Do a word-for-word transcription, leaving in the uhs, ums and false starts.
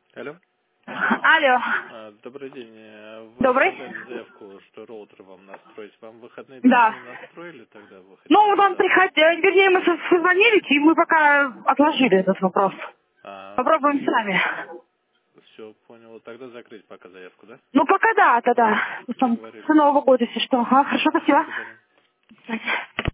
Алло. Алло. А, добрый день. Э, Вы Добрый. оставляли заявку, что роутер вам настроить. Вам в выходные дни Да. не настроили тогда? Вы Ну, хотели вот он завтра? приходил, вернее, мы со- созвонились, и мы пока отложили этот вопрос. А, Попробуем сами. все, понял. Тогда закрыть пока заявку, да? Ну, пока да, тогда. Там, Договорились. с Нового года, если что. Ага, хорошо, До спасибо. свидания. До свидания.